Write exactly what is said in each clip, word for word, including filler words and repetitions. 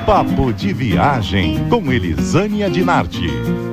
Papo de Viagem com Elisânia Dinardi.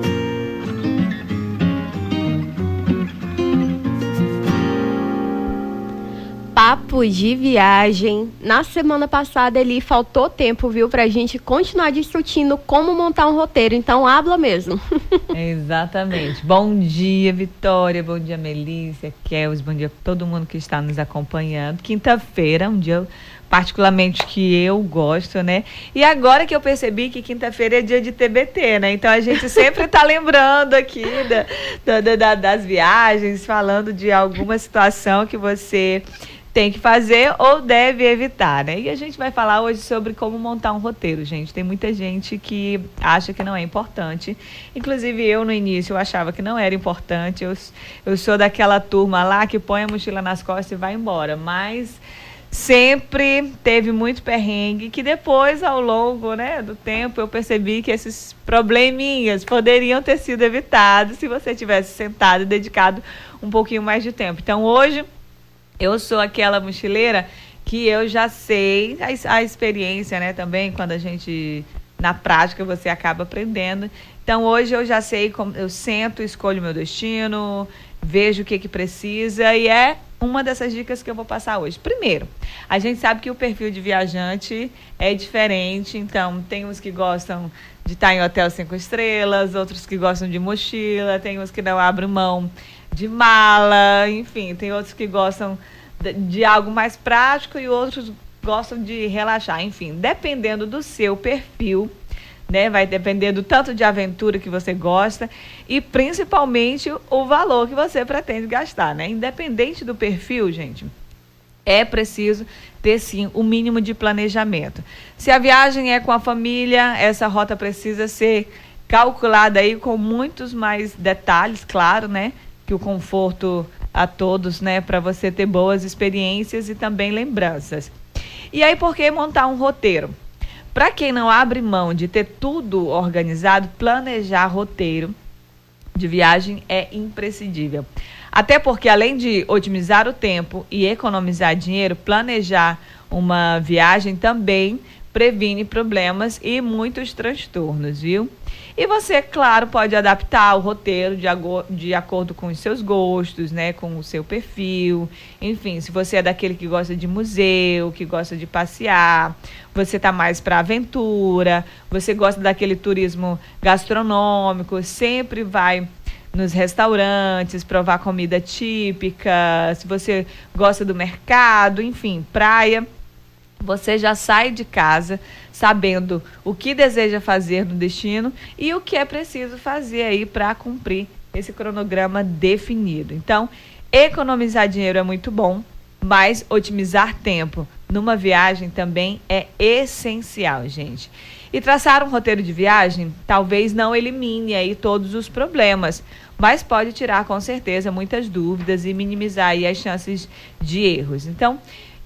Papo de Viagem. Na semana passada, ele faltou tempo, viu, pra gente continuar discutindo como montar um roteiro. Então, habla mesmo. Exatamente. Bom dia, Vitória. Bom dia, Melícia, Kels. Bom dia a todo mundo que está nos acompanhando. Quinta-feira, um dia particularmente que eu gosto, né? E agora que eu percebi que quinta-feira é dia de T B T, né? Então a gente sempre tá lembrando aqui da, da, da, das viagens, falando de alguma situação que você tem que fazer ou deve evitar, né? E a gente vai falar hoje sobre como montar um roteiro, gente. Tem muita gente que acha que não é importante. Inclusive eu, no início, eu achava que não era importante. Eu, eu sou daquela turma lá que põe a mochila nas costas e vai embora. Mas sempre teve muito perrengue, que depois, ao longo, né, do tempo, eu percebi que esses probleminhas poderiam ter sido evitados se você tivesse sentado e dedicado um pouquinho mais de tempo. Então, hoje, eu sou aquela mochileira que eu já sei a, a experiência, né, também, quando a gente, na prática, você acaba aprendendo. Então, hoje eu já sei, como eu sento, escolho meu destino, vejo o que que precisa e é uma dessas dicas que eu vou passar hoje. Primeiro, a gente sabe que o perfil de viajante é diferente, então tem uns que gostam de estar em hotel cinco estrelas, outros que gostam de mochila, tem uns que não abrem mão de mala, enfim, tem outros que gostam de, de algo mais prático e outros gostam de relaxar. Enfim, dependendo do seu perfil, né, vai depender do tanto de aventura que você gosta e principalmente o valor que você pretende gastar, né? Independente do perfil, gente, é preciso ter sim o mínimo de planejamento. Se a viagem é com a família, essa rota precisa ser calculada aí com muitos mais detalhes, claro, né? Que o conforto a todos, né? Para você ter boas experiências e também lembranças. E aí, por que montar um roteiro? Para quem não abre mão de ter tudo organizado, planejar roteiro de viagem é imprescindível. Até porque, além de otimizar o tempo e economizar dinheiro, planejar uma viagem também previne problemas e muitos transtornos, viu? E você, claro, pode adaptar o roteiro de, de acordo com os seus gostos, né? Com o seu perfil. Enfim, se você é daquele que gosta de museu, que gosta de passear, você está mais para aventura, você gosta daquele turismo gastronômico, sempre vai nos restaurantes, provar comida típica, se você gosta do mercado, enfim, praia. Você já sai de casa sabendo o que deseja fazer no destino e o que é preciso fazer aí para cumprir esse cronograma definido. Então, economizar dinheiro é muito bom, mas otimizar tempo numa viagem também é essencial, gente. E traçar um roteiro de viagem talvez não elimine aí todos os problemas, mas pode tirar com certeza muitas dúvidas e minimizar aí as chances de erros. Então,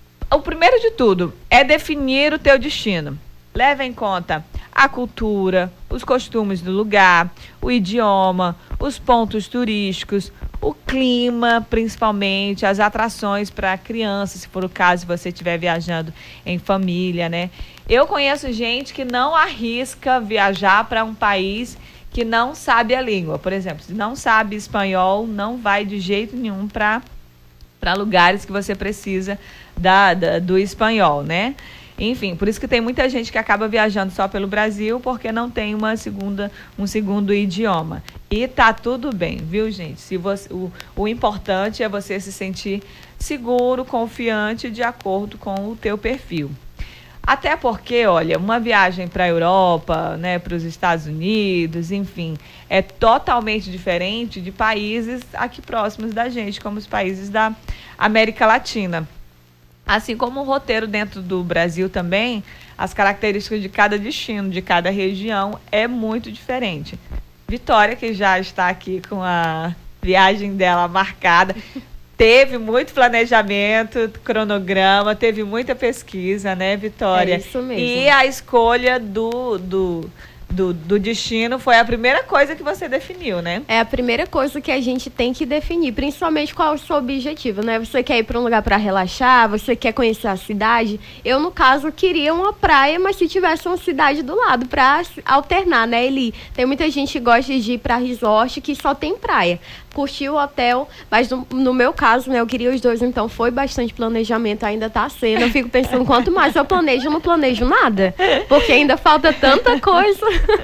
o primeiro de tudo é definir o teu destino. Leve em conta a cultura, os costumes do lugar, o idioma, os pontos turísticos, o clima, principalmente, as atrações para crianças, se for o caso, se você estiver viajando em família, né? Eu conheço gente que não arrisca viajar para um país que não sabe a língua. Por exemplo, se não sabe espanhol, não vai de jeito nenhum para para lugares que você precisa da, da, do espanhol, né? Enfim, por isso que tem muita gente que acaba viajando só pelo Brasil porque não tem uma segunda, um segundo idioma. E tá tudo bem, viu, gente? Se você, o, o importante é você se sentir seguro, confiante, de acordo com o teu perfil. Até porque, olha, uma viagem para a Europa, né, para os Estados Unidos, enfim, é totalmente diferente de países aqui próximos da gente, como os países da América Latina. Assim como o roteiro dentro do Brasil também, as características de cada destino, de cada região, é muito diferente. Vitória, que já está aqui com a viagem dela marcada, teve muito planejamento, cronograma, teve muita pesquisa, né, Vitória? É isso mesmo. E a escolha do, do, do, do destino foi a primeira coisa que você definiu, né? É a primeira coisa que a gente tem que definir, principalmente qual é o seu objetivo, né? Você quer ir para um lugar para relaxar, você quer conhecer a cidade. Eu, no caso, queria uma praia, mas se tivesse uma cidade do lado para alternar, né, Eli? Tem muita gente que gosta de ir para resort que só tem praia. Curti o hotel, mas no, no meu caso, né, eu queria os dois, então foi bastante planejamento, ainda tá sendo. Eu fico pensando, quanto mais eu planejo, eu não planejo nada, porque ainda falta tanta coisa.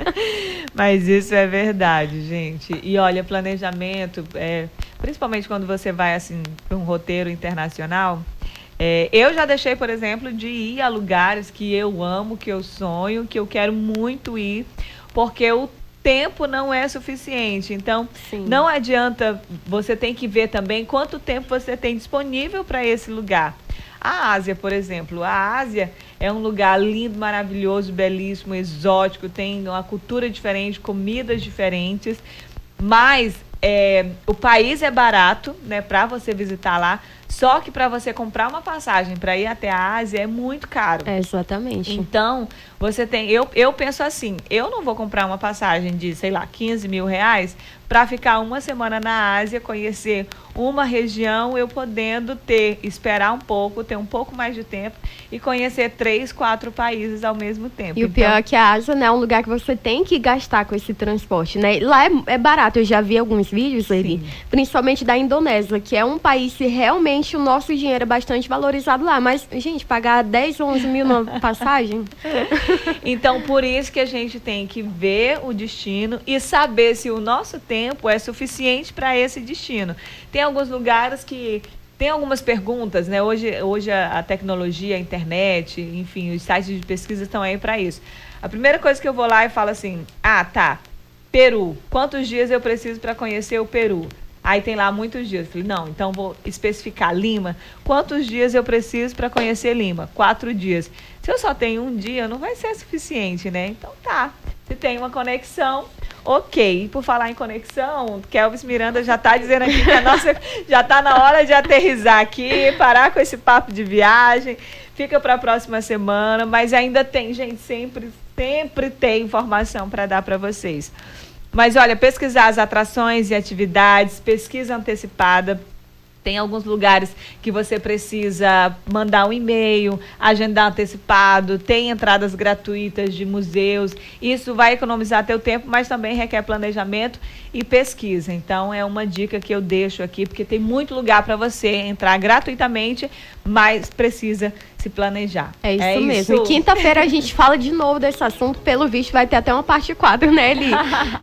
Mas isso é verdade, gente. E olha, planejamento, é, principalmente quando você vai assim para um roteiro internacional, é, eu já deixei, por exemplo, de ir a lugares que eu amo, que eu sonho, que eu quero muito ir, porque o tempo não é suficiente. Então, sim, não adianta, você tem que ver também quanto tempo você tem disponível para esse lugar. A Ásia, por exemplo, a Ásia é um lugar lindo, maravilhoso, belíssimo, exótico, tem uma cultura diferente, comidas diferentes, mas é, o país é barato, né, para você visitar lá. Só que para você comprar uma passagem para ir até a Ásia é muito caro. É, exatamente. Então, você tem... Eu, eu penso assim, eu não vou comprar uma passagem de, sei lá, quinze mil reais para ficar uma semana na Ásia, conhecer uma região, eu podendo ter, esperar um pouco, ter um pouco mais de tempo e conhecer três, quatro países ao mesmo tempo. E então, o pior é que a Ásia, né, é um lugar que você tem que gastar com esse transporte, né? Lá é, é barato, eu já vi alguns vídeos ali, principalmente da Indonésia, que é um país que realmente o nosso dinheiro é bastante valorizado lá. Mas, gente, pagar dez, onze mil na passagem... Então, por isso que a gente tem que ver o destino e saber se o nosso tempo é suficiente para esse destino. Tem alguns lugares que... Tem algumas perguntas, né? Hoje, hoje a, a tecnologia, a internet, enfim, os sites de pesquisa estão aí para isso. A primeira coisa que eu vou lá e falo assim, ah, tá, Peru, quantos dias eu preciso para conhecer o Peru? Aí tem lá muitos dias. Eu falei, não, então vou especificar Lima. Quantos dias eu preciso para conhecer Lima? Quatro dias. Se eu só tenho um dia, não vai ser suficiente, né? Então tá. Se tem uma conexão, ok. E por falar em conexão, Kelvis Miranda já está dizendo aqui que a nossa já está na hora de aterrissar aqui, parar com esse papo de viagem. Fica para a próxima semana, mas ainda tem, gente, sempre, sempre tem informação para dar para vocês. Mas olha, pesquisar as atrações e atividades, pesquisa antecipada. Tem alguns lugares que você precisa mandar um e-mail, agendar antecipado, tem entradas gratuitas de museus. Isso vai economizar teu tempo, mas também requer planejamento e pesquisa. Então, é uma dica que eu deixo aqui, porque tem muito lugar para você entrar gratuitamente, mas precisa se planejar. É isso é mesmo. Isso. E quinta-feira a gente fala de novo desse assunto. Pelo visto, vai ter até uma parte quatro, né, Eli?